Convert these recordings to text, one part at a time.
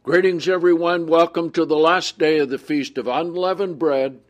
Greetings, everyone. Welcome to the last day of the Feast of Unleavened Bread,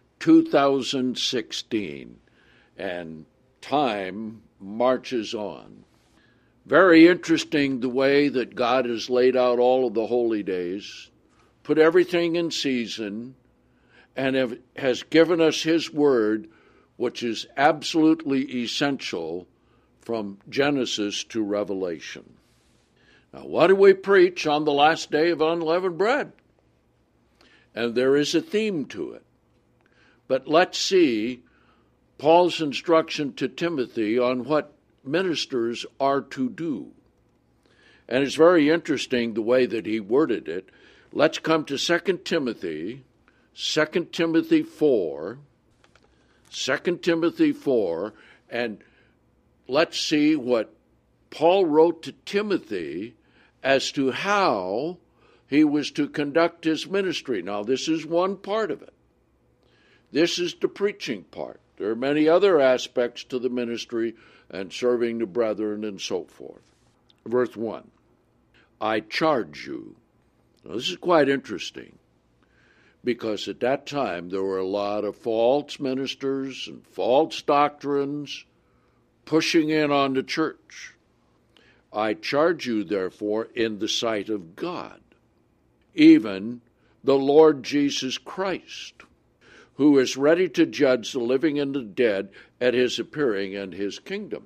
2016. And time marches on. Very interesting the way that God has laid out all of the holy days, put everything in season, and has given us His Word, which is absolutely essential from Genesis to Revelation. Now, what do we preach on the last day of unleavened bread? And there is a theme to it. But let's see Paul's instruction to Timothy on what ministers are to do. And it's very interesting the way that he worded it. Let's come to 2 Timothy 4, and let's see what Paul wrote to Timothy as to how he was to conduct his ministry. Now, this is one part of it. This is the preaching part. There are many other aspects to the ministry and serving the brethren and so forth. Verse 1, I charge you. Now, this is quite interesting because at that time there were a lot of false ministers and false doctrines pushing in on the church. I charge you, therefore, in the sight of God, even the Lord Jesus Christ, who is ready to judge the living and the dead at his appearing and his kingdom.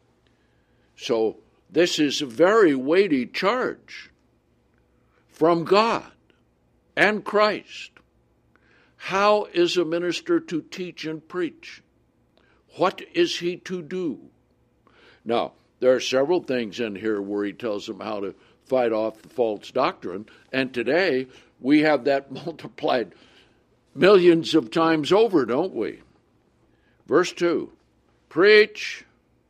So this is a very weighty charge from God and Christ. How is a minister to teach and preach? What is he to do? Now, there are several things in here where he tells them how to fight off the false doctrine, and today we have that multiplied millions of times over, don't we? Verse 2, preach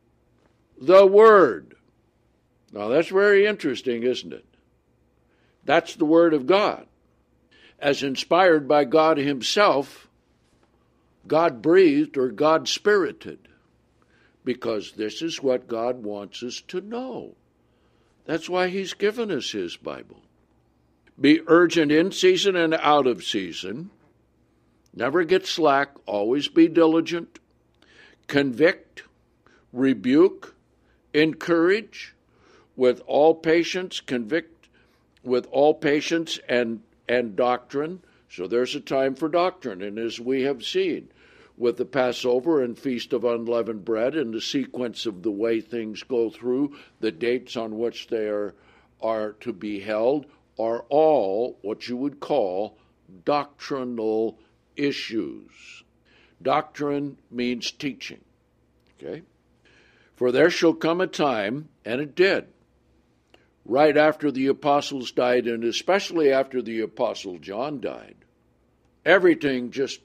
the word. Now that's very interesting, isn't it? That's the word of God. As inspired by God himself, God breathed or God spirited. Because this is what God wants us to know. That's why he's given us his Bible. Be urgent in season and out of season. Never get slack. Always be diligent. Convict, rebuke, encourage with all patience. Convict with all patience and doctrine. So there's a time for doctrine. And as we have seen, with the Passover and Feast of Unleavened Bread and the sequence of the way things go through, the dates on which they are to be held are all what you would call doctrinal issues. Doctrine means teaching. Okay? For there shall come a time, and it did, right after the apostles died, and especially after the apostle John died, everything just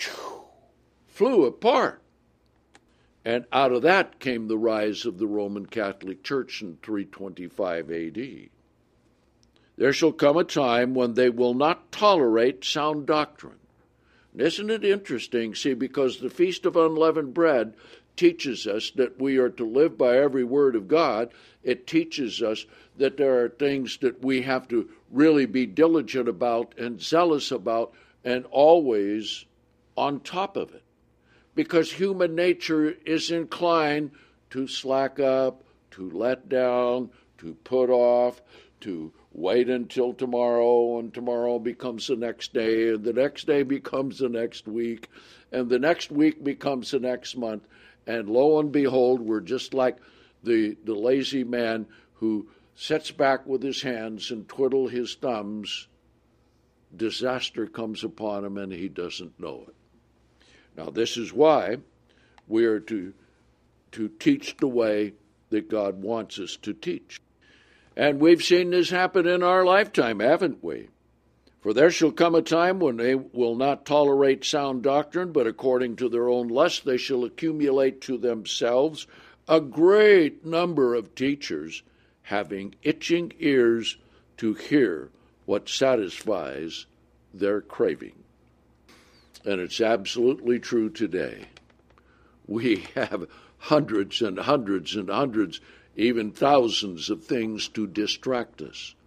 flew apart. And out of that came the rise of the Roman Catholic Church in 325 A.D. There shall come a time when they will not tolerate sound doctrine. And isn't it interesting? See, because the Feast of Unleavened Bread teaches us that we are to live by every word of God. It teaches us that there are things that we have to really be diligent about and zealous about and always on top of it. Because human nature is inclined to slack up, to let down, to put off, to wait until tomorrow, and tomorrow becomes the next day, and the next day becomes the next week, and the next week becomes the next month, and lo and behold, we're just like the lazy man who sits back with his hands and twiddle his thumbs. Disaster comes upon him, and he doesn't know it. Now, this is why we are to teach the way that God wants us to teach. And we've seen this happen in our lifetime, haven't we? For there shall come a time when they will not tolerate sound doctrine, but according to their own lust they shall accumulate to themselves a great number of teachers, having itching ears to hear what satisfies their craving. And it's absolutely true today. We have hundreds and hundreds and hundreds, even thousands of things to distract us.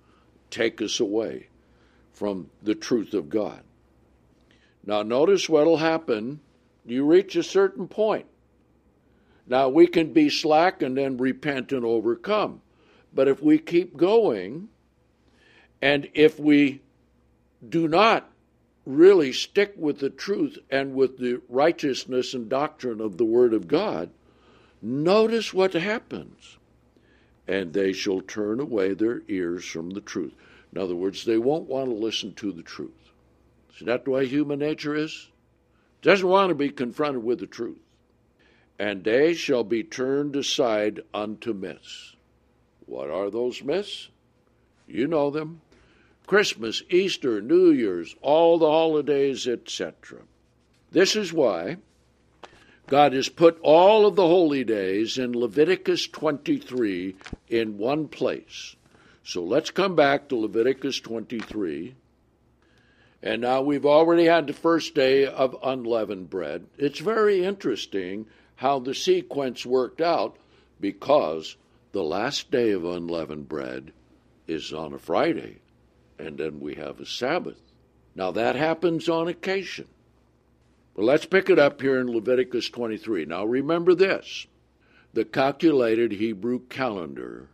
take us away from the truth of God. Now notice what will happen. You reach a certain point. Now we can be slack and then repent and overcome. But if we keep going, and if we do not really stick with the truth and with the righteousness and doctrine of the Word of God, notice what happens. And they shall turn away their ears from the truth. In other words, they won't want to listen to the truth. See, that's the way human nature is? Doesn't want to be confronted with the truth. And they shall be turned aside unto myths. What are those myths? You know them. Christmas, Easter, New Year's, all the holidays, etc. This is why God has put all of the holy days in Leviticus 23 in one place. So let's come back to Leviticus 23. And now we've already had the first day of unleavened bread. It's very interesting how the sequence worked out, because the last day of unleavened bread is on a Friday, and then we have a Sabbath. Now that happens on occasion. Well, let's pick it up here in Leviticus 23. Now remember this. The calculated Hebrew calendar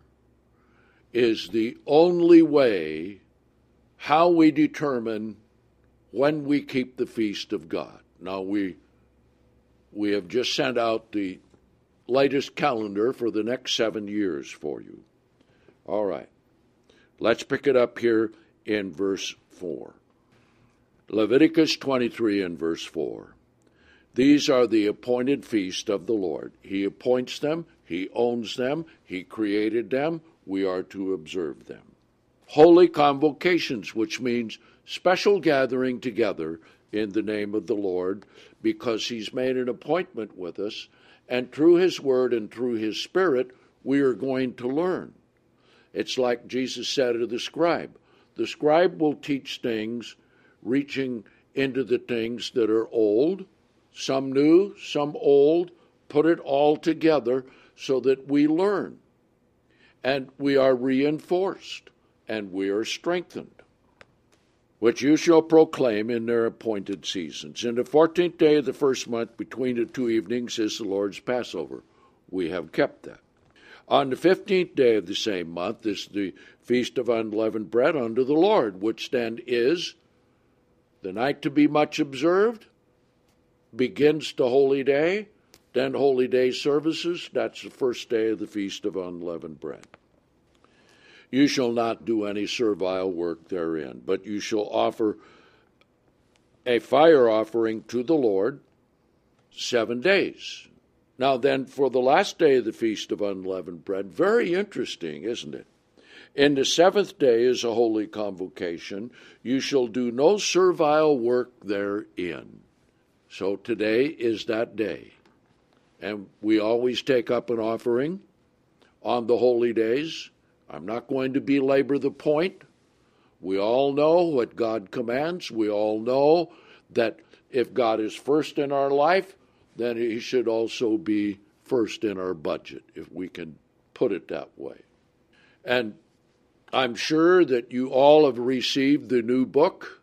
is the only way how we determine when we keep the feast of God. Now we have just sent out the latest calendar for the next 7 years for you. All right. Let's pick it up here in verse 4. Leviticus 23 and verse 4. These are the appointed feast of the Lord. He appoints them, he owns them, he created them, we are to observe them. Holy convocations, which means special gathering together in the name of the Lord, because he's made an appointment with us, and through his word and through his Spirit, we are going to learn. It's like Jesus said to the scribe. The scribe will teach things reaching into the things that are old, some new, some old, put it all together so that we learn. And we are reinforced, and we are strengthened. Which you shall proclaim in their appointed seasons. In the 14th day of the first month, between the two evenings, is the Lord's Passover. We have kept that. On the 15th day of the same month is the Feast of Unleavened Bread unto the Lord, which then is the night to be much observed, begins the holy day, then holy day services. That's the first day of the Feast of Unleavened Bread. You shall not do any servile work therein, but you shall offer a fire offering to the Lord 7 days. Now then, for the last day of the Feast of Unleavened Bread, very interesting, isn't it? In the 7th day is a holy convocation. You shall do no servile work therein. So today is that day. And we always take up an offering on the holy days. I'm not going to belabor the point. We all know what God commands. We all know that if God is first in our life, then he should also be first in our budget, if we can put it that way. And I'm sure that you all have received the new book.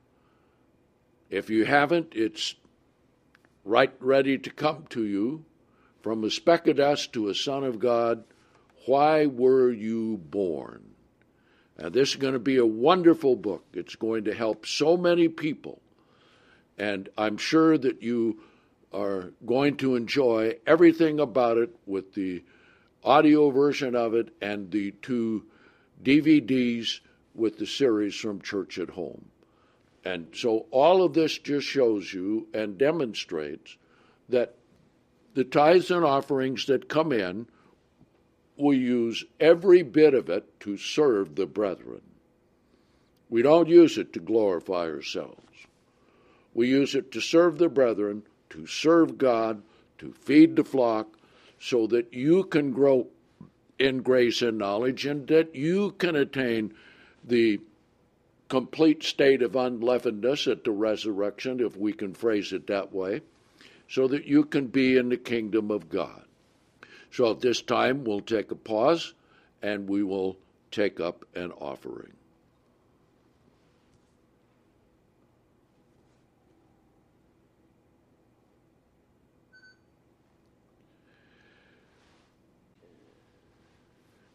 If you haven't, it's right ready to come to you. From a speck of dust to a son of God, why were you born? Now, this is going to be a wonderful book. It's going to help so many people. And I'm sure that you are going to enjoy everything about it with the audio version of it and the 2 DVDs with the series from Church at Home. And so all of this just shows you and demonstrates that the tithes and offerings that come in, we use every bit of it to serve the brethren. We don't use it to glorify ourselves. We use it to serve the brethren, to serve God, to feed the flock, so that you can grow in grace and knowledge, and that you can attain the complete state of unleavenedness at the resurrection, if we can phrase it that way, so that you can be in the kingdom of God. So at this time, we'll take a pause, and we will take up an offering.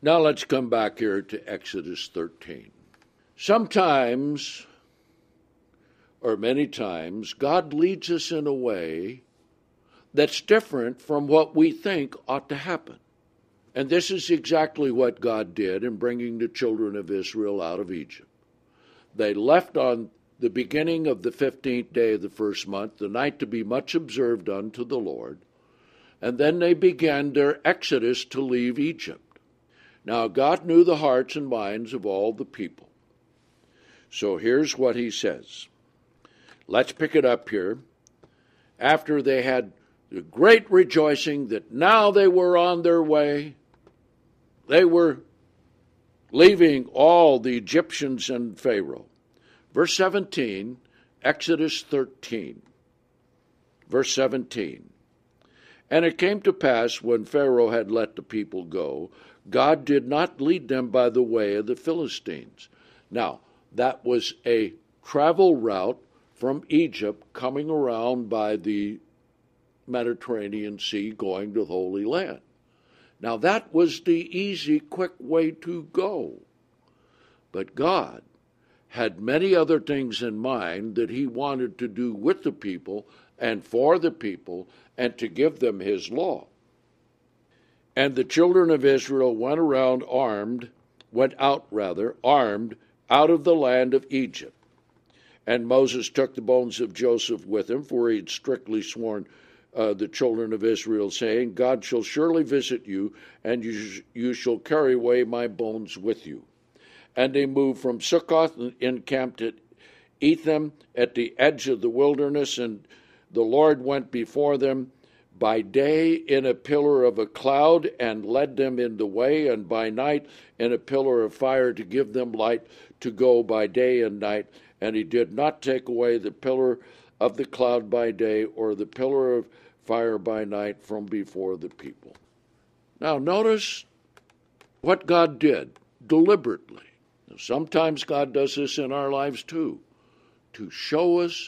Now let's come back here to Exodus 13. Sometimes, or many times, God leads us in a way that's different from what we think ought to happen. And this is exactly what God did in bringing the children of Israel out of Egypt. They left on the beginning of the 15th day of the first month, the night to be much observed unto the Lord, and then they began their exodus to leave Egypt. Now God knew the hearts and minds of all the people. So here's what he says. Let's pick it up here. After they had the great rejoicing that now they were on their way, they were leaving all the Egyptians and Pharaoh. Verse 17, Exodus 13, verse 17. And it came to pass, when Pharaoh had let the people go, God did not lead them by the way of the Philistines. Now, that was a travel route from Egypt coming around by the Mediterranean Sea going to the Holy Land. Now, that was the easy, quick way to go. But God had many other things in mind that he wanted to do with the people and for the people and to give them his law. And the children of Israel went out armed out of the land of Egypt. And Moses took the bones of Joseph with him, for he had strictly sworn the children of Israel, saying, God shall surely visit you, and you shall carry away my bones with you. And they moved from Succoth and encamped at Etham at the edge of the wilderness, and the Lord went before them by day in a pillar of a cloud and led them in the way, and by night in a pillar of fire to give them light to go by day and night. And he did not take away the pillar of the cloud by day or the pillar of fire by night from before the people. Now notice what God did deliberately. Now, sometimes God does this in our lives too, to show us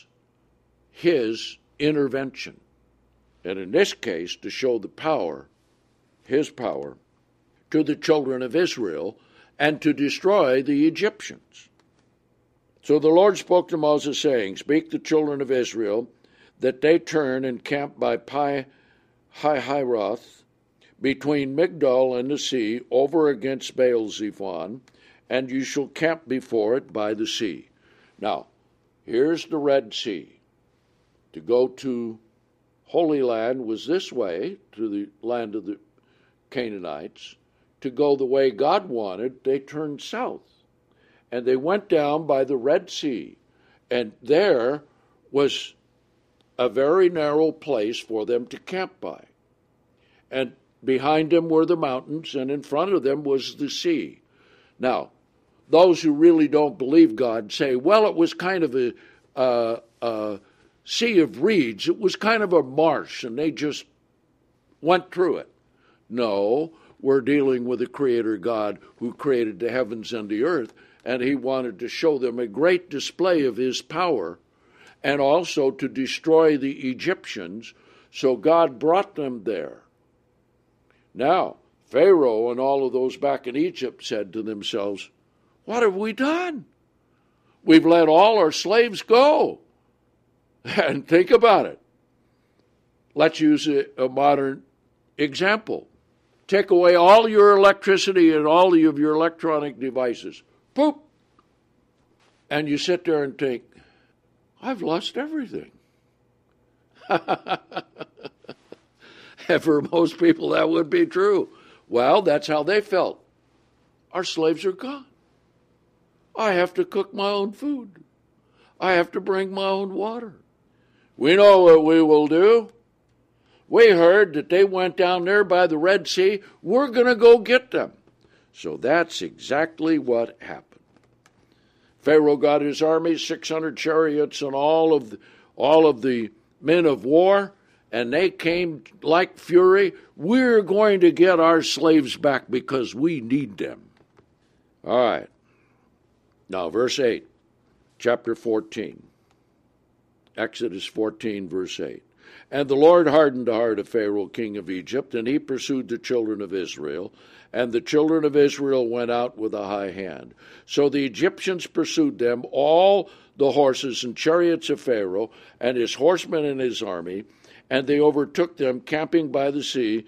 his intervention. And in this case, to show the power, his power, to the children of Israel and to destroy the Egyptians. So the Lord spoke to Moses, saying, Speak the children of Israel, that they turn and camp by Pi-hahiroth, between Migdol and the sea, over against Baal-zephon, and you shall camp before it by the sea. Now, here's the Red Sea. To go to Holy Land was this way, to the land of the Canaanites. To go the way God wanted, they turned south. And they went down by the Red Sea. And there was a very narrow place for them to camp by. And behind them were the mountains, and in front of them was the sea. Now, those who really don't believe God say, well, it was kind of a sea of reeds. It was kind of a marsh, and they just went through it. No, we're dealing with a creator God who created the heavens and the earth, and he wanted to show them a great display of his power and also to destroy the Egyptians, so God brought them there. Now, Pharaoh and all of those back in Egypt said to themselves, what have we done? We've let all our slaves go. And think about it. Let's use a modern example. Take away all your electricity and all of your electronic devices. Poop! And you sit there and think, I've lost everything. And for most people that would be true. Well, that's how they felt. Our slaves are gone. I have to cook my own food. I have to bring my own water. We know what we will do. We heard that they went down there by the Red Sea. We're going to go get them. So that's exactly what happened. Pharaoh got his army, 600 chariots, and all of the men of war, and they came like fury. We're going to get our slaves back because we need them. All right. Now, verse 8, chapter 14. Exodus 14, verse 8. And the Lord hardened the heart of Pharaoh, king of Egypt, and he pursued the children of Israel. And the children of Israel went out with a high hand. So the Egyptians pursued them, all the horses and chariots of Pharaoh, and his horsemen and his army, and they overtook them, camping by the sea,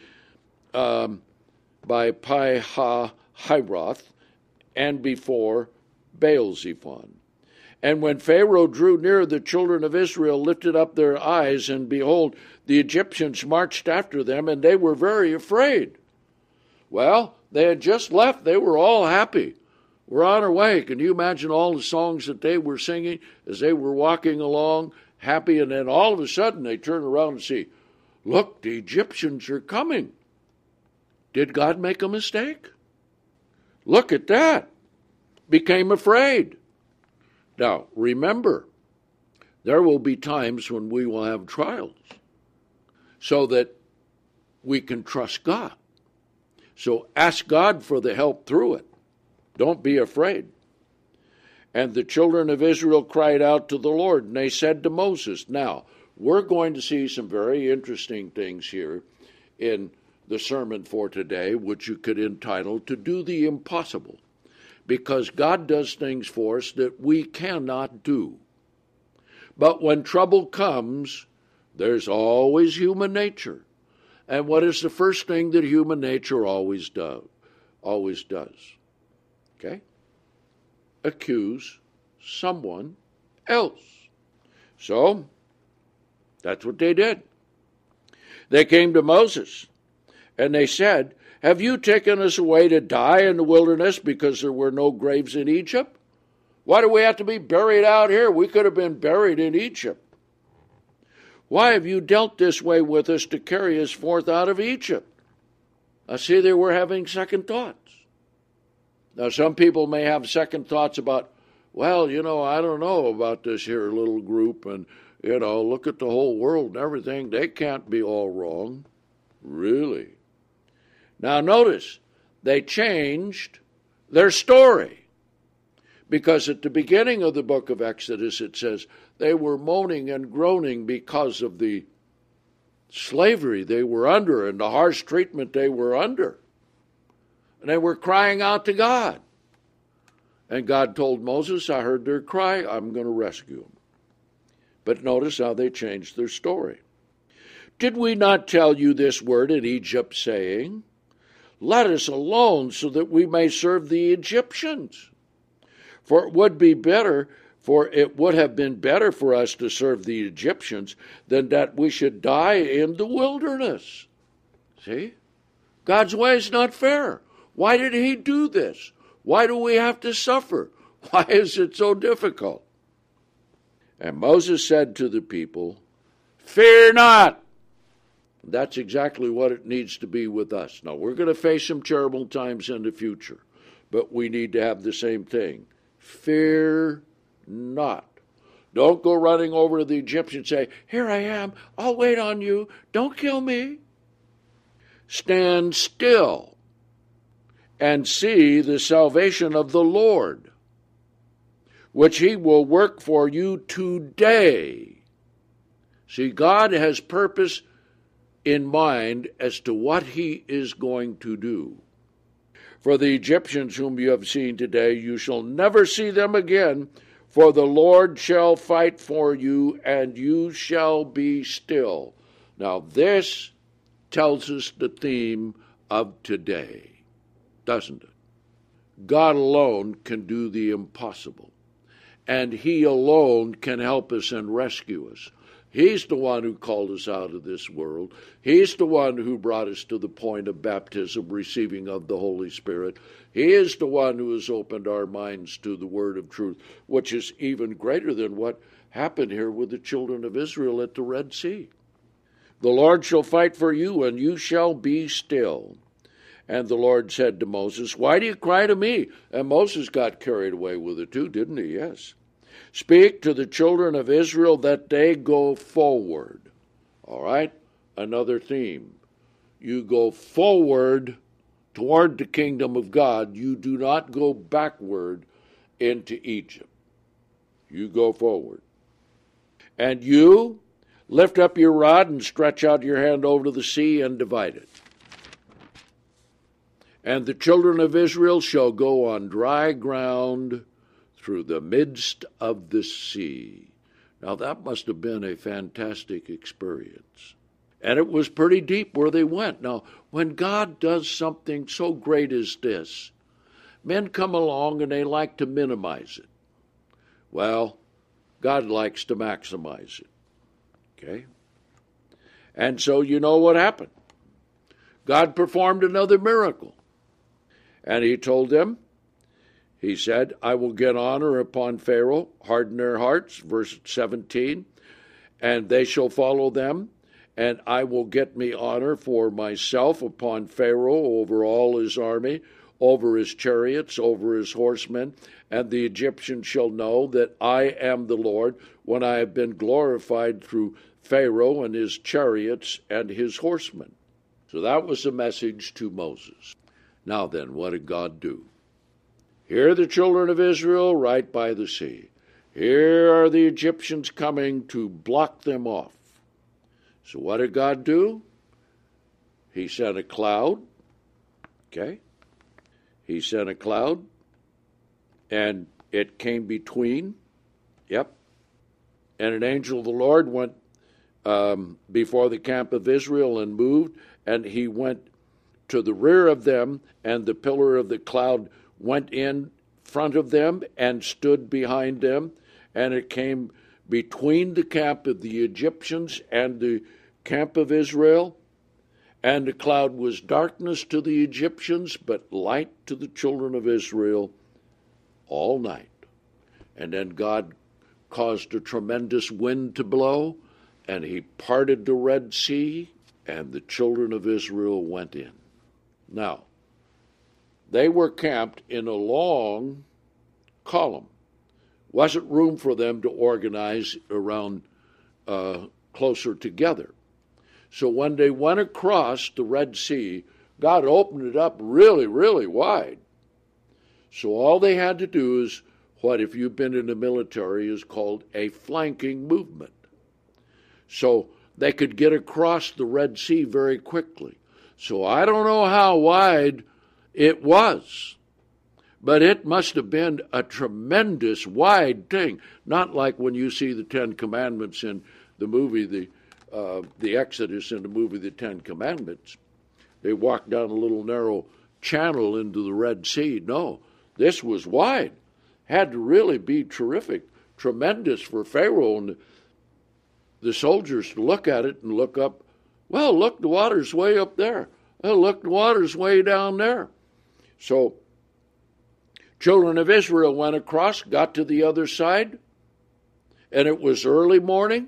by Pi-hahiroth, and before Baal-zephon. And when Pharaoh drew near, the children of Israel lifted up their eyes, and behold, the Egyptians marched after them, and they were very afraid. Well, they had just left. They were all happy. We're on our way. Can you imagine all the songs that they were singing as they were walking along, happy? And then all of a sudden they turn around and see, look, the Egyptians are coming. Did God make a mistake? Look at that. Became afraid. Now, remember, there will be times when we will have trials so that we can trust God. So ask God for the help through it. Don't be afraid. And the children of Israel cried out to the Lord, and they said to Moses, now, we're going to see some very interesting things here in the sermon for today, which you could entitle, To Do the Impossible, because God does things for us that we cannot do. But when trouble comes, there's always human nature. And what is the first thing that human nature always does? Okay? Accuse someone else. So, that's what they did. They came to Moses, and they said, have you taken us away to die in the wilderness because there were no graves in Egypt? Why do we have to be buried out here? We could have been buried in Egypt. Why have you dealt this way with us to carry us forth out of Egypt? I see they were having second thoughts. Now, some people may have second thoughts about, well, I don't know about this here little group, and, look at the whole world and everything. They can't be all wrong. Really? Now, notice, they changed their story. Because at the beginning of the book of Exodus, it says they were moaning and groaning because of the slavery they were under and the harsh treatment they were under. And they were crying out to God. And God told Moses, I heard their cry, I'm going to rescue them. But notice how they changed their story. Did we not tell you this word in Egypt, saying, let us alone so that we may serve the Egyptians? For it would have been better for us to serve the Egyptians than that we should die in the wilderness. See? God's way is not fair. Why did he do this? Why do we have to suffer? Why is it so difficult? And Moses said to the people, fear not. That's exactly what it needs to be with us. Now, we're going to face some terrible times in the future, but we need to have the same thing. Fear not. Don't go running over to the Egyptians and say, here I am, I'll wait on you, don't kill me. Stand still and see the salvation of the Lord, which he will work for you today. See, God has purpose in mind as to what he is going to do. For the Egyptians whom you have seen today, you shall never see them again, for the Lord shall fight for you, and you shall be still. Now this tells us the theme of today, doesn't it? God alone can do the impossible, and he alone can help us and rescue us. He's the one who called us out of this world. He's the one who brought us to the point of baptism, receiving of the Holy Spirit. He is the one who has opened our minds to the word of truth, which is even greater than what happened here with the children of Israel at the Red Sea. The Lord shall fight for you, and you shall be still. And the Lord said to Moses, why do you cry to me? And Moses got carried away with it too, didn't he? Yes. Speak to the children of Israel that they go forward. All right? Another theme. You go forward toward the kingdom of God. You do not go backward into Egypt. You go forward. And you, Lift up your rod and stretch out your hand over the sea and divide it. And the children of Israel shall go on dry ground through the midst of the sea. Now that must have been a fantastic experience. And it was pretty deep where they went. Now, when God does something so great as this, men come along and they like to minimize it. Well, God likes to maximize it. Okay? And so you know what happened. God performed another miracle. And he told them, he said, I will get honor upon Pharaoh, harden their hearts, verse 17, and they shall follow them, and I will get me honor for myself upon Pharaoh over all his army, over his chariots, over his horsemen, and the Egyptians shall know that I am the Lord when I have been glorified through Pharaoh and his chariots and his horsemen. So that was the message to Moses. Now then, what did God do? Here are the children of Israel right by the sea. Here are the Egyptians coming to block them off. So what did God do? He sent a cloud. Okay? He sent a cloud, and it came between. Yep. And an angel of the Lord went before the camp of Israel and moved, and he went to the rear of them, and the pillar of the cloud went in front of them and stood behind them, and it came between the camp of the Egyptians and the camp of Israel, and the cloud was darkness to the Egyptians, but light to the children of Israel all night. And then God caused a tremendous wind to blow, and he parted the Red Sea, and the children of Israel went in. Now, they were camped in a long column. Wasn't room for them to organize around closer together. So when they went across the Red Sea, God opened it up really, really wide. So all they had to do is what, if you've been in the military, is called a flanking movement. So they could get across the Red Sea very quickly. So I don't know how wide it was, but it must have been a tremendous wide thing. Not like when you see the Ten Commandments in the movie, the Exodus in the movie, The Ten Commandments. They walked down a little narrow channel into the Red Sea. No, this was wide. Had to really be terrific, tremendous for Pharaoh and the soldiers to look at it and look up. Well, look, the water's way up there. Well, look, the water's way down there. So, children of Israel went across, got to the other side, and it was early morning,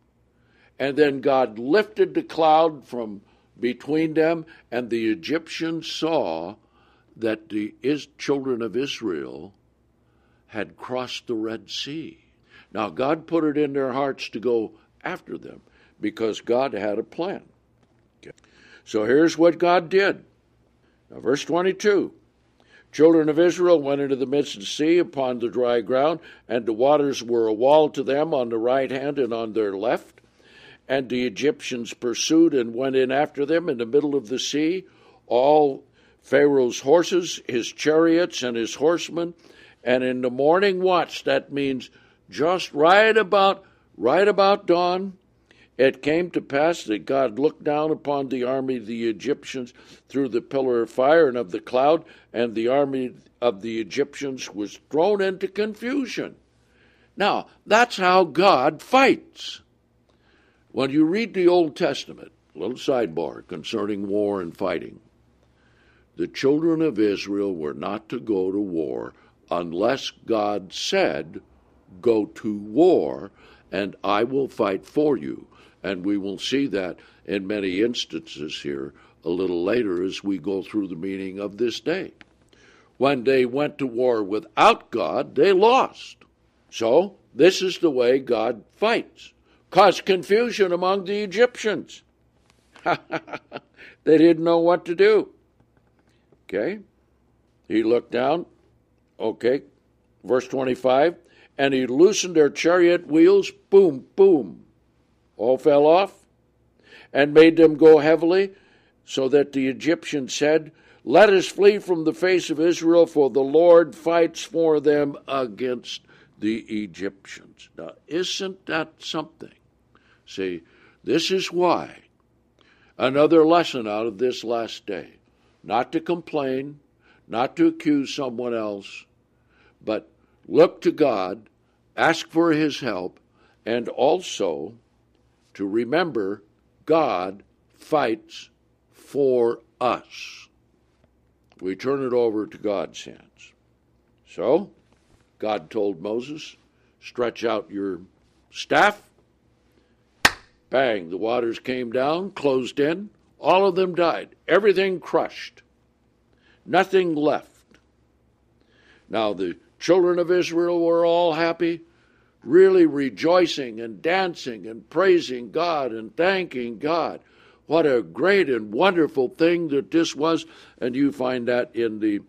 and then God lifted the cloud from between them, and the Egyptians saw that the children of Israel had crossed the Red Sea. Now, God put it in their hearts to go after them because God had a plan. Okay. So here's what God did. Now, verse 22. Children of Israel went into the midst of the sea upon the dry ground, and the waters were a wall to them on the right hand and on their left. And the Egyptians pursued and went in after them in the middle of the sea, all Pharaoh's horses, his chariots, and his horsemen. And in the morning watch, that means just right about dawn, it came to pass that God looked down upon the army of the Egyptians through the pillar of fire and of the cloud, and the army of the Egyptians was thrown into confusion. Now, that's how God fights. When you read the Old Testament, a little sidebar concerning war and fighting, the children of Israel were not to go to war unless God said, go to war, and I will fight for you. And we will see that in many instances here a little later as we go through the meaning of this day. When they went to war without God, they lost. So this is the way God fights. Caused confusion among the Egyptians. They didn't know what to do. Okay? He looked down. Okay. Verse 25. And he loosened their chariot wheels. Boom, boom. all fell off, and made them go heavily, so that the Egyptians said, let us flee from the face of Israel, for the Lord fights for them against the Egyptians. Now, isn't that something? See, this is why. Another lesson out of this last day. Not to complain, not to accuse someone else, but look to God, ask for his help, and also to remember God fights for us. We turn it over to God's hands. So, God told Moses, stretch out your staff. Bang, the waters came down, closed in. All of them died. Everything crushed. Nothing left. Now the children of Israel were all happy, really rejoicing and dancing and praising God and thanking God. What a great and wonderful thing that this was. And you find that in the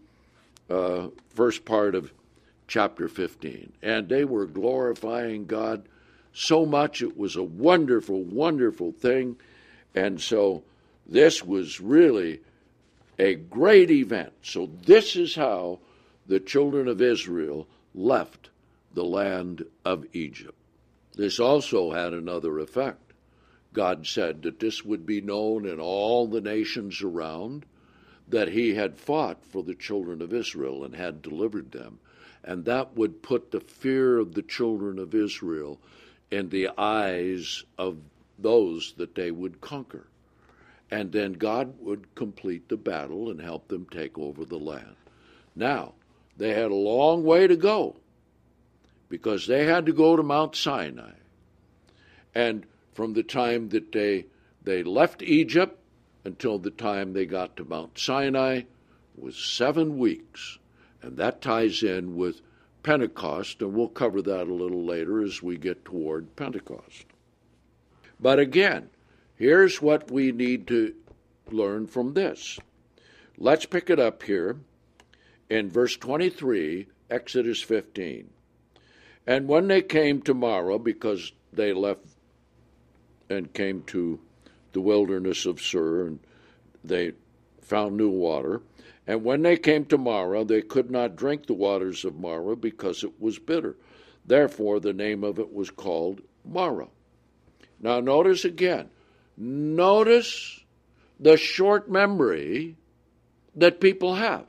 first part of chapter 15. And they were glorifying God so much. It was a wonderful, wonderful thing. And so this was really a great event. So this is how the children of Israel left the land of Egypt. This also had another effect. God said that this would be known in all the nations around, that he had fought for the children of Israel and had delivered them. And that would put the fear of the children of Israel in the eyes of those that they would conquer. And then God would complete the battle and help them take over the land. Now, they had a long way to go, because they had to go to Mount Sinai. And from the time that they left Egypt until the time they got to Mount Sinai was 7 weeks. And that ties in with Pentecost, and we'll cover that a little later as we get toward Pentecost. But again, here's what we need to learn from this. Let's pick it up here in verse 23, Exodus 15. And when they came to Marah, because they left and came to the wilderness of Sur, and they found new water. And when they came to Marah, they could not drink the waters of Marah, because it was bitter. Therefore, the name of it was called Marah. Now, notice again. Notice the short memory that people have.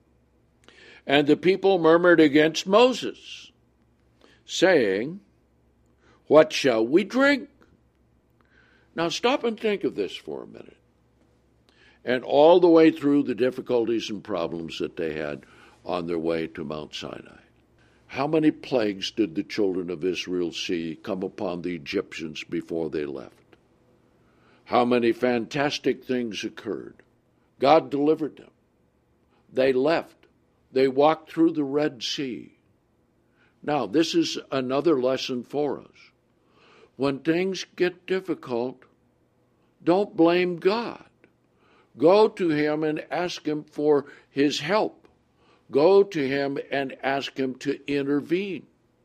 And the people murmured against Moses, saying, what shall we drink? Now stop and think of this for a minute. And all the way through the difficulties and problems that they had on their way to Mount Sinai. How many plagues did the children of Israel see come upon the Egyptians before they left? How many fantastic things occurred? God delivered them. They left. They walked through the Red Sea. Now, this is another lesson for us. When things get difficult, don't blame God. Go to him and ask him for his help. Go to him and ask him to intervene.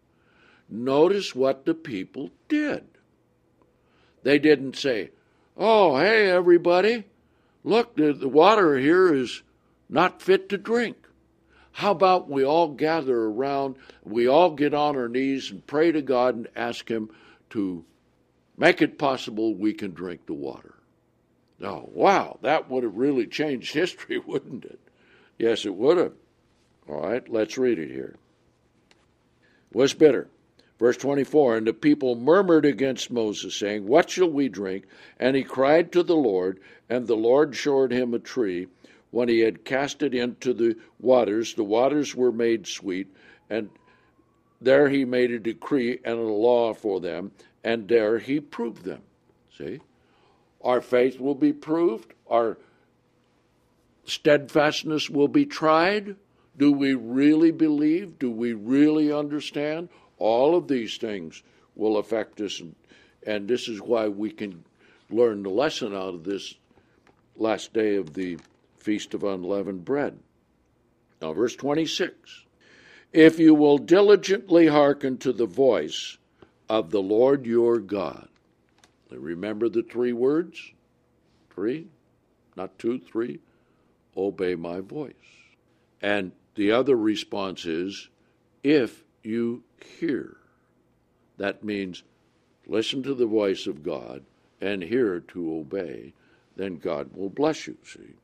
Notice what the people did. They didn't say, oh, hey, everybody, look, the water here is not fit to drink. How about we all gather around, we all get on our knees and pray to God and ask him to make it possible we can drink the water. Now, wow, that would have really changed history, wouldn't it? Yes, it would have. All right, let's read it here. Was bitter. Verse 24, and the people murmured against Moses, saying, what shall we drink? And he cried to the Lord, and the Lord showed him a tree. When he had cast it into the waters were made sweet, and there he made a decree and a law for them, and there he proved them. See? Our faith will be proved. Our steadfastness will be tried. Do we really believe? Do we really understand? All of these things will affect us, and this is why we can learn the lesson out of this last day of the Feast of Unleavened Bread. Now, verse 26. If you will diligently hearken to the voice of the Lord your God. Remember the 3 words? 3, not 2, 3. Obey my voice. And the other response is, if you hear. That means listen to the voice of God and hear to obey, then God will bless you, see.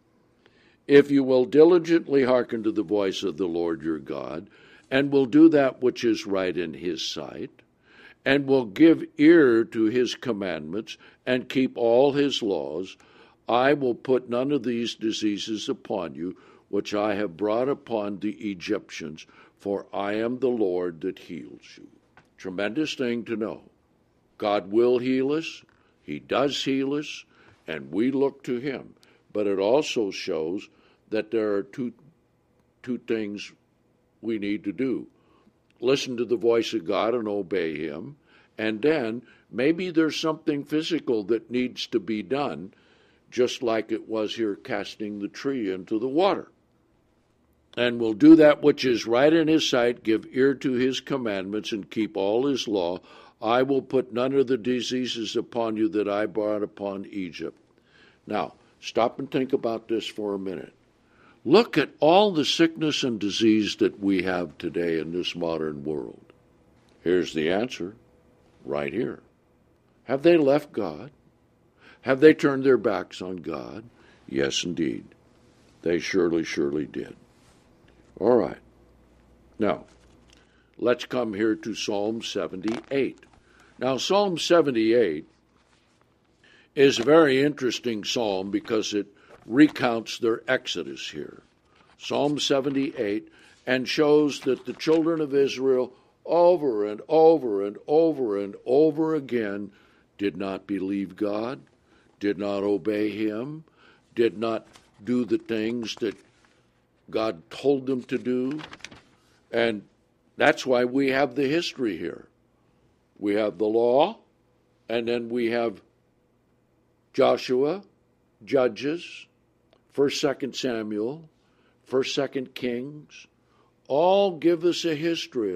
If you will diligently hearken to the voice of the Lord your God, and will do that which is right in his sight, and will give ear to his commandments, and keep all his laws, I will put none of these diseases upon you, which I have brought upon the Egyptians, for I am the Lord that heals you. Tremendous thing to know. God will heal us, he does heal us, and we look to him. But it also shows that there are two things we need to do. Listen to the voice of God and obey him, and then maybe there's something physical that needs to be done, just like it was here casting the tree into the water. And will do that which is right in his sight, give ear to his commandments, and keep all his law. I will put none of the diseases upon you that I brought upon Egypt. Now, stop and think about this for a minute. Look at all the sickness and disease that we have today in this modern world. Here's the answer, right here. Have they left God? Have they turned their backs on God? Yes, indeed. They surely did. All right. Now, let's come here to Psalm 78. Now, Psalm 78 is a very interesting psalm because it recounts their exodus here. Psalm 78, and shows that the children of Israel over and over again did not believe God, did not obey him, did not do the things that God told them to do. And that's why we have the history here. We have the law, and then we have Joshua, Judges, 1st, 2nd Samuel, 1st, 2nd Kings, all give us a history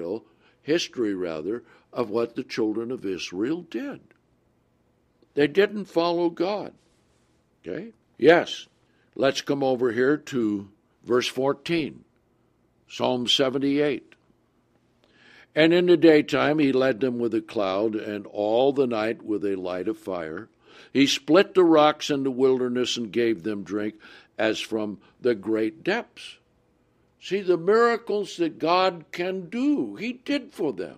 of what the children of Israel did. They didn't follow God. Okay? Yes. Let's come over here to verse 14, Psalm 78. And in the daytime he led them with a cloud, and all the night with a light of fire. He split the rocks in the wilderness and gave them drink as from the great depths. See, the miracles that God can do, he did for them.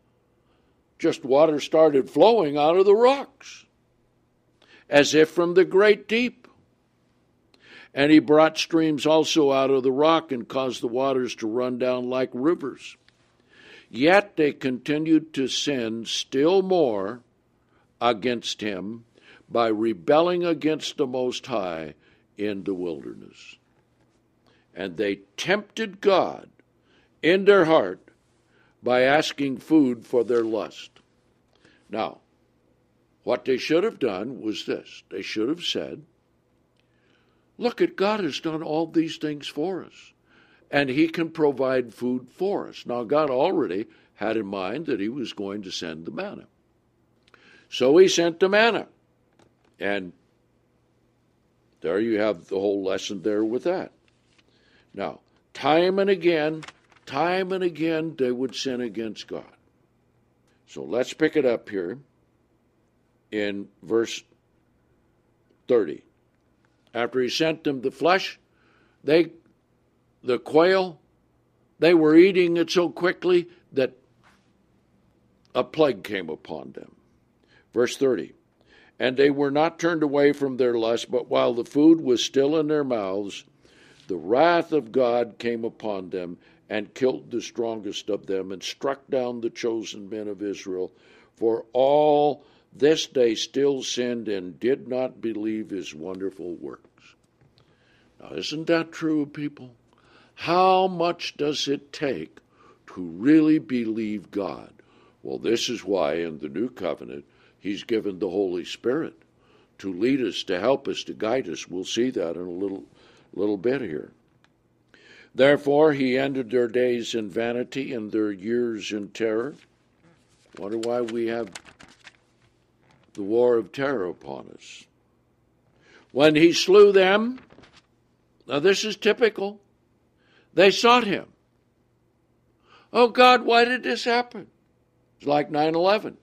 Just water started flowing out of the rocks, as if from the great deep. And he brought streams also out of the rock and caused the waters to run down like rivers. Yet they continued to sin still more against him by rebelling against the Most High in the wilderness. And they tempted God in their heart by asking food for their lust. Now, what they should have done was this. They should have said, look at, God has done all these things for us, and he can provide food for us. Now, God already had in mind that he was going to send the manna. So he sent the manna. And there you have the whole lesson there with that. Now, time and again, they would sin against God. So let's pick it up here in verse 30. After he sent them the flesh, the quail, they were eating it so quickly that a plague came upon them. Verse 30. And they were not turned away from their lust, but while the food was still in their mouths, the wrath of God came upon them and killed the strongest of them and struck down the chosen men of Israel. For all this they still sinned and did not believe his wonderful works. Now, isn't that true, people? How much does it take to really believe God? Well, this is why in the New Covenant, he's given the Holy Spirit to lead us, to help us, to guide us. We'll see that in a little bit here. Therefore, he ended their days in vanity and their years in terror. Wonder why we have the war of terror upon us. When he slew them, now this is typical, they sought him. Oh God, why did this happen? It's like 9/11.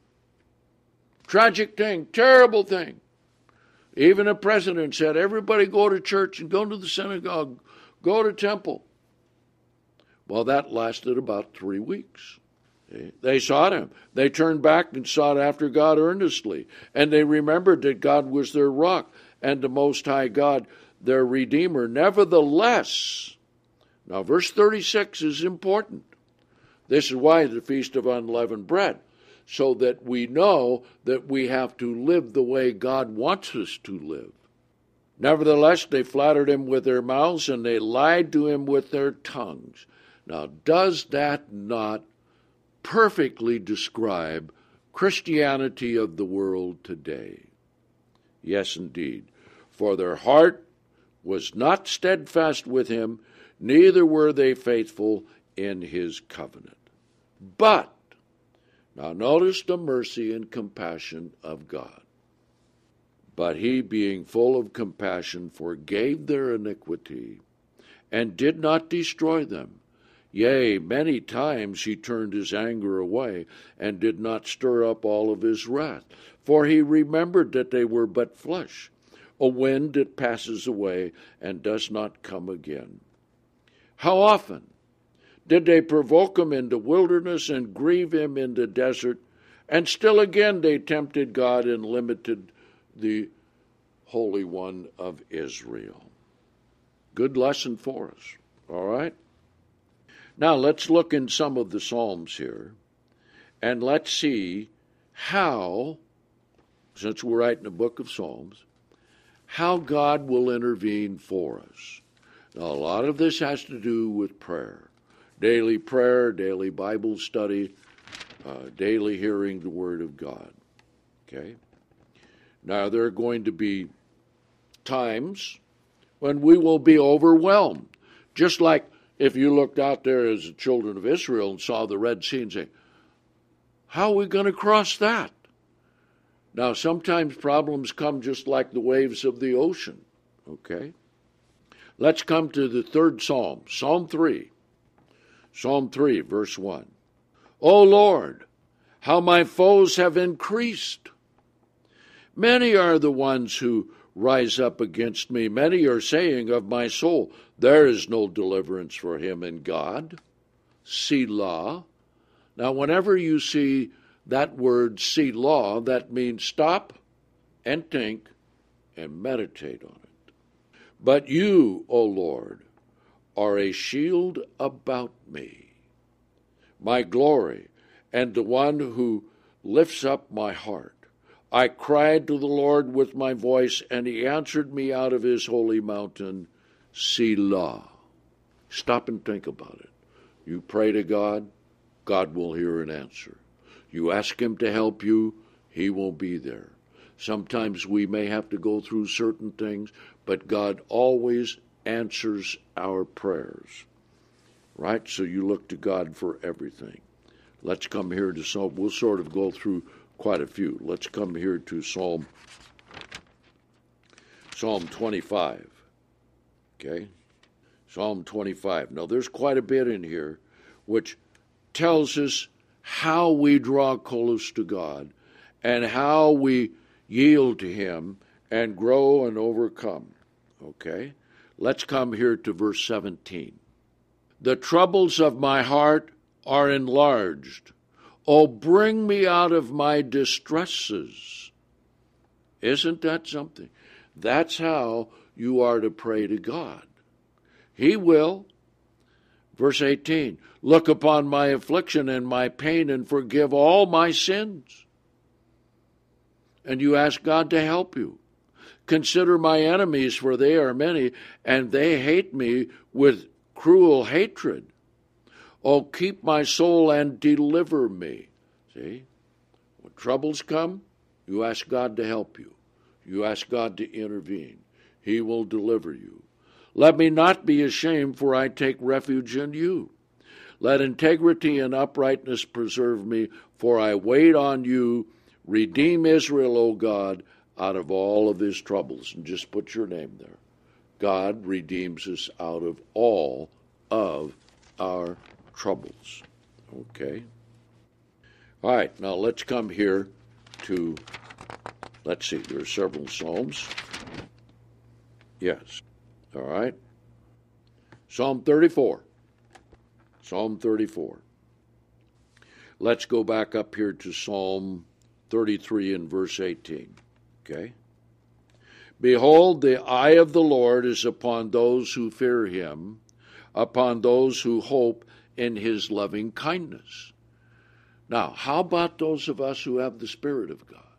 Tragic thing, terrible thing. Even a president said, everybody go to church and go to the synagogue, go to temple. Well, that lasted about 3 weeks. They sought him. They turned back and sought after God earnestly. And they remembered that God was their rock and the Most High God, their Redeemer. Nevertheless, now verse 36 is important. This is why the Feast of Unleavened Bread, so that we know that we have to live the way God wants us to live. Nevertheless, they flattered him with their mouths, and they lied to him with their tongues. Now, does that not perfectly describe Christianity of the world today? Yes, indeed. For their heart was not steadfast with him, neither were they faithful in his covenant. But, now notice the mercy and compassion of God. But he, being full of compassion, forgave their iniquity, and did not destroy them. Yea, many times he turned his anger away, and did not stir up all of his wrath. For he remembered that they were but flesh, a wind that passes away, and does not come again. How often did they provoke him in the wilderness, and grieve him in the desert? And still again they tempted God, and limited the Holy One of Israel. Good lesson for us, all right? Now let's look in some of the Psalms here, and let's see how, since we're writing the book of Psalms, how God will intervene for us. Now, a lot of this has to do with prayer, daily Bible study, daily hearing the Word of God, okay? Now, there are going to be times when we will be overwhelmed, just like if you looked out there as the children of Israel and saw the Red Sea and say, how are we going to cross that? Now, sometimes problems come just like the waves of the ocean, okay? Let's come to the third Psalm, Psalm 3. Psalm 3, verse 1. O Lord, how my foes have increased. Many are the ones who rise up against me. Many are saying of my soul, there is no deliverance for him in God. Selah. Now, whenever you see that word Selah, that means stop and think and meditate on it. But you, O Lord, are a shield about me, my glory, and the one who lifts up my heart. I cried to the Lord with my voice, and he answered me out of his holy mountain, Selah. Stop and think about it. You pray to God, God will hear and answer. You ask him to help you, he will be there. Sometimes we may have to go through certain things, but God always answers our prayers. Right? So you look to God for everything. Let's come here to Psalm. We'll sort of go through quite a few. Let's come here to Psalm 25. Okay? Psalm 25. Now, there's quite a bit in here which tells us how we draw close to God and how we yield to him and grow and overcome. Okay? Let's come here to verse 17. The troubles of my heart are enlarged. Oh, bring me out of my distresses. Isn't that something? That's how you are to pray to God. He will. Verse 18, look upon my affliction and my pain and forgive all my sins. And you ask God to help you. Consider my enemies, for they are many, and they hate me with cruel hatred. Oh, keep my soul and deliver me. See? When troubles come, you ask God to help you. You ask God to intervene. He will deliver you. Let me not be ashamed, for I take refuge in you. Let integrity and uprightness preserve me, for I wait on you. Redeem Israel, O God, out of all of his troubles. And just put your name there. God redeems us out of all of our troubles. Okay? All right, now let's come here to, let's see, there are several Psalms. Yes. All right. Psalm 34. Psalm 34. Let's go back up here to Psalm 33 and verse 18. Okay? Behold, the eye of the Lord is upon those who fear him, upon those who hope in his loving kindness. Now, how about those of us who have the Spirit of God?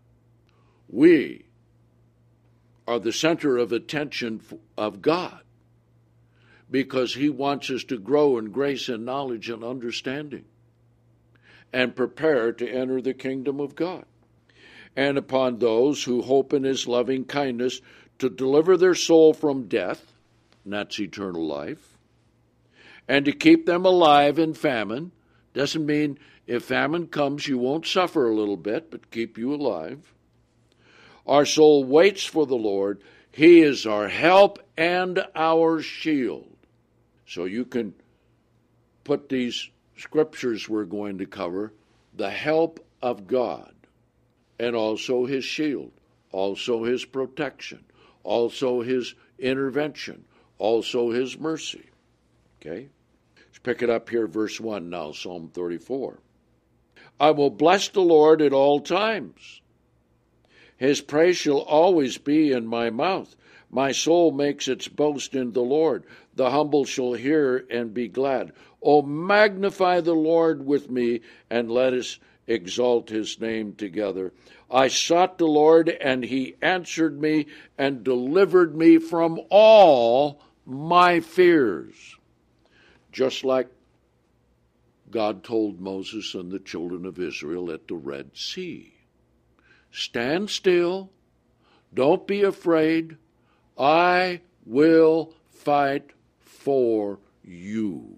We are the center of attention of God because he wants us to grow in grace and knowledge and understanding and prepare to enter the kingdom of God. And upon those who hope in his loving kindness to deliver their soul from death, and that's eternal life, and to keep them alive in famine. Doesn't mean if famine comes you won't suffer a little bit, but keep you alive. Our soul waits for the Lord. He is our help and our shield. So you can put these scriptures we're going to cover, the help of God, and also his shield, also his protection, also his intervention, also his mercy. Okay? Let's pick it up here, verse 1 now, Psalm 34. I will bless the Lord at all times. His praise shall always be in my mouth. My soul makes its boast in the Lord. The humble shall hear and be glad. O magnify the Lord with me, and let us exalt his name together. I sought the Lord, and he answered me and delivered me from all my fears. Just like God told Moses and the children of Israel at the Red Sea. Stand still. Don't be afraid. I will fight for you.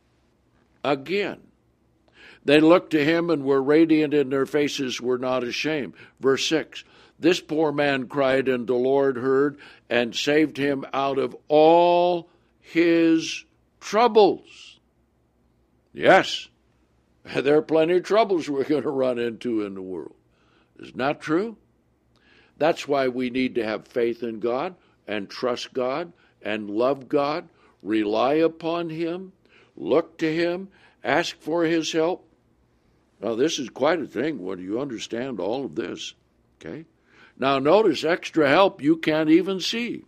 Again, they looked to him and were radiant in their faces, were not ashamed. Verse 6, this poor man cried, and the Lord heard and saved him out of all his troubles. Yes, there are plenty of troubles we're going to run into in the world. Isn't that true? That's why we need to have faith in God and trust God and love God, rely upon him, look to him, ask for his help. Now, this is quite a thing when you understand all of this. Okay? Now, notice extra help you can't even see.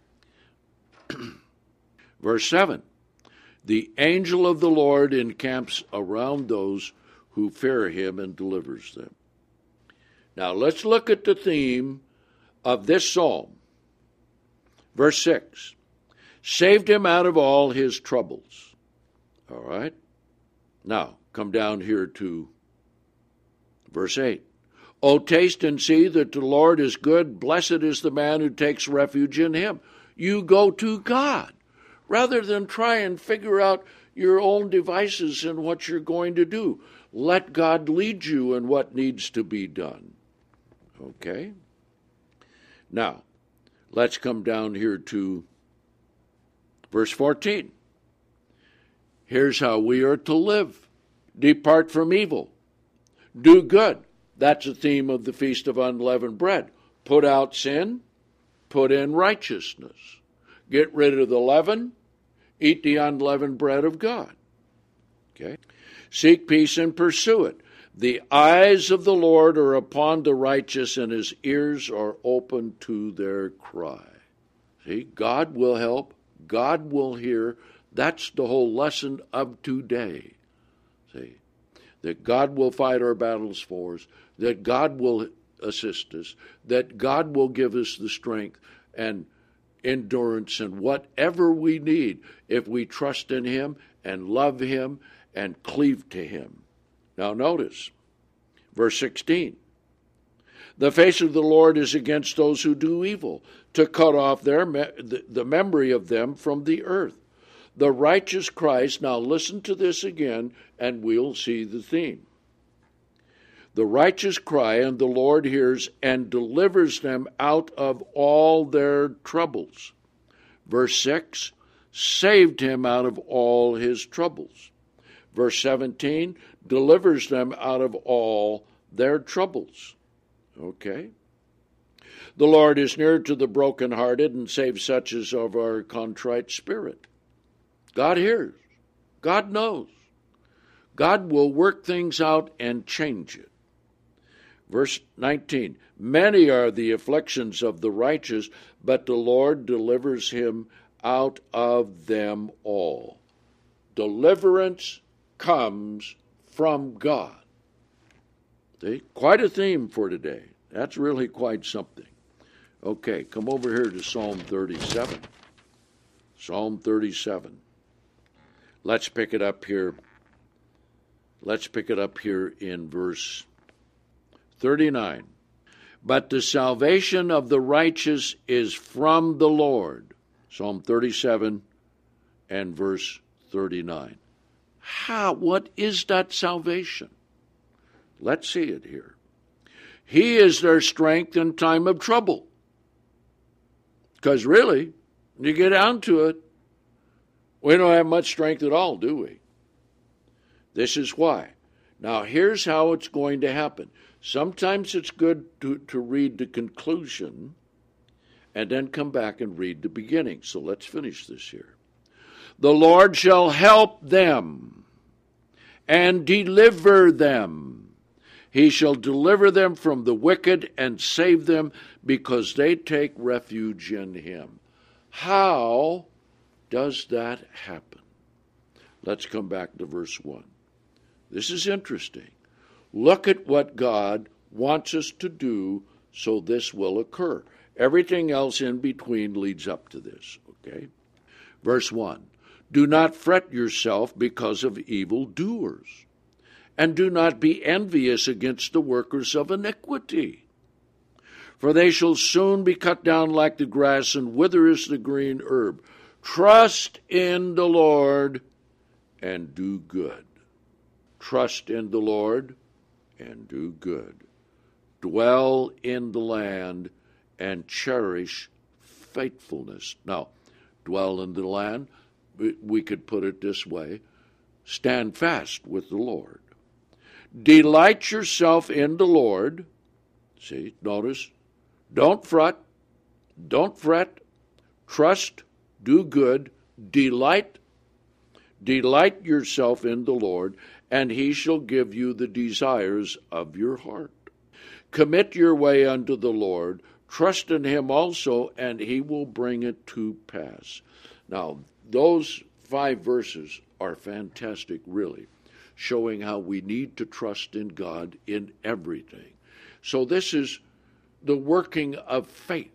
Verse 7, the angel of the Lord encamps around those who fear him and delivers them. Now, let's look at the theme of this psalm. Verse 6, saved him out of all his troubles. All right? Now, come down here to verse 8. O taste and see that the Lord is good. Blessed is the man who takes refuge in him. You go to God rather than try and figure out your own devices and what you're going to do. Let God lead you in what needs to be done. Okay? Now, let's come down here to verse 14. Here's how we are to live. Depart from evil. Do good. That's the theme of the Feast of Unleavened Bread. Put out sin. Put in righteousness. Get rid of the leaven. Eat the unleavened bread of God. Okay? Seek peace and pursue it. The eyes of the Lord are upon the righteous, and his ears are open to their cry. See, God will help. God will hear. That's the whole lesson of today. See, that God will fight our battles for us, that God will assist us, that God will give us the strength and endurance and whatever we need if we trust in him and love him and cleave to him. Now notice, verse 16. The face of the Lord is against those who do evil, to cut off the memory of them from the earth. The righteous Christ, now listen to this again, and we'll see the theme. The righteous cry, and the Lord hears and delivers them out of all their troubles. Verse 6, saved him out of all his troubles. Verse 17, delivers them out of all their troubles. Okay? The Lord is near to the brokenhearted and saves such as of our contrite spirit. God hears. God knows. God will work things out and change it. Verse 19, many are the afflictions of the righteous, but the Lord delivers him out of them all. Deliverance comes from God. See? Quite a theme for today. That's really quite something. Okay, come over here to Psalm 37. Psalm 37. Let's pick it up here. Let's pick it up here in verse 39. But the salvation of the righteous is from the Lord. Psalm 37 and verse 39. What is that salvation? Let's see it here. He is their strength in time of trouble. Because really, when you get down to it, we don't have much strength at all, do we? This is why. Now, here's how it's going to happen. Sometimes it's good to read the conclusion and then come back and read the beginning. So let's finish this here. The Lord shall help them and deliver them. He shall deliver them from the wicked and save them because they take refuge in him. How does that happen? Let's come back to verse 1. This is interesting. Look at what God wants us to do so this will occur. Everything else in between leads up to this, okay? Verse 1, do not fret yourself because of evildoers, and do not be envious against the workers of iniquity. For they shall soon be cut down like the grass and wither as the green herb. Trust in the Lord and do good. Trust in the Lord and do good. Dwell in the land and cherish faithfulness. Now, dwell in the land, we could put it this way, stand fast with the Lord. Delight yourself in the Lord. See, notice, don't fret, trust, do good, delight yourself in the Lord, and he shall give you the desires of your heart. Commit your way unto the Lord, trust in him also, and he will bring it to pass. Now, those 5 verses are fantastic, really, showing how we need to trust in God in everything. So this is the working of faith.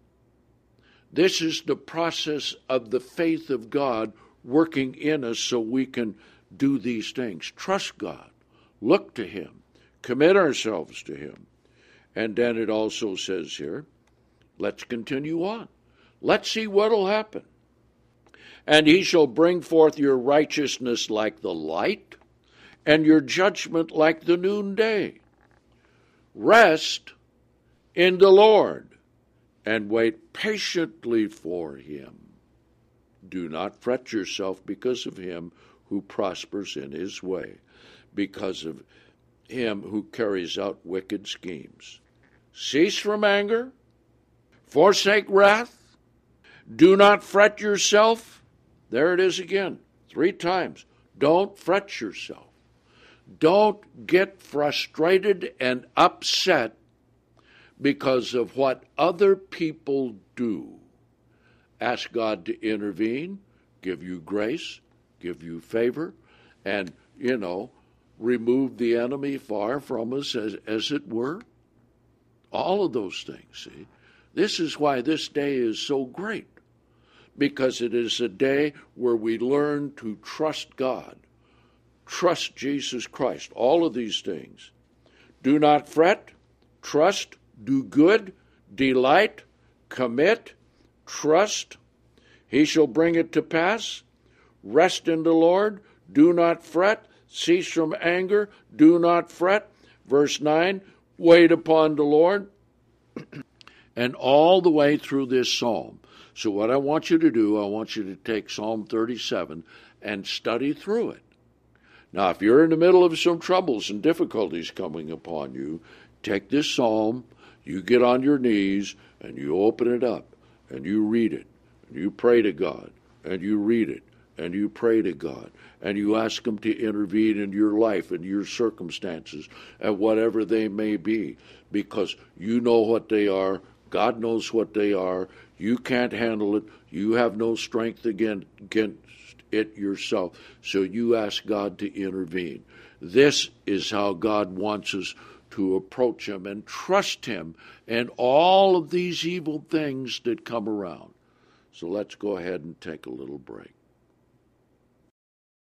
This is the process of the faith of God working in us so we can do these things. Trust God. Look to him. Commit ourselves to him. And then it also says here, let's continue on. Let's see what will happen. And he shall bring forth your righteousness like the light, and your judgment like the noonday. Rest in the Lord, and wait patiently for him. Do not fret yourself because of him who prospers in his way, because of him who carries out wicked schemes. Cease from anger, forsake wrath, do not fret yourself. There it is again, 3 times. Don't fret yourself. Don't get frustrated and upset because of what other people do. Ask God to intervene, give you grace, give you favor, and, remove the enemy far from us, as it were. All of those things, see. This is why this day is so great, because it is a day where we learn to trust God, trust Jesus Christ, all of these things. Do not fret, trust, do good, delight, commit, trust. He shall bring it to pass. Rest in the Lord, do not fret, cease from anger, do not fret, Verse 9, wait upon the Lord, and all the way through this psalm. So what I want you to do, I want you to take Psalm 37 and study through it. Now, if you're in the middle of some troubles and difficulties coming upon you, take this psalm, you get on your knees, and you open it up, and you read it, and you pray to God, and you read it, and you pray to God, and you ask Him to intervene in your life and your circumstances, and whatever they may be, because you know what they are, God knows what they are, you can't handle it, you have no strength against it yourself, so you ask God to intervene. This is how God wants us to approach Him and trust Him and all of these evil things that come around. So let's go ahead and take a little break.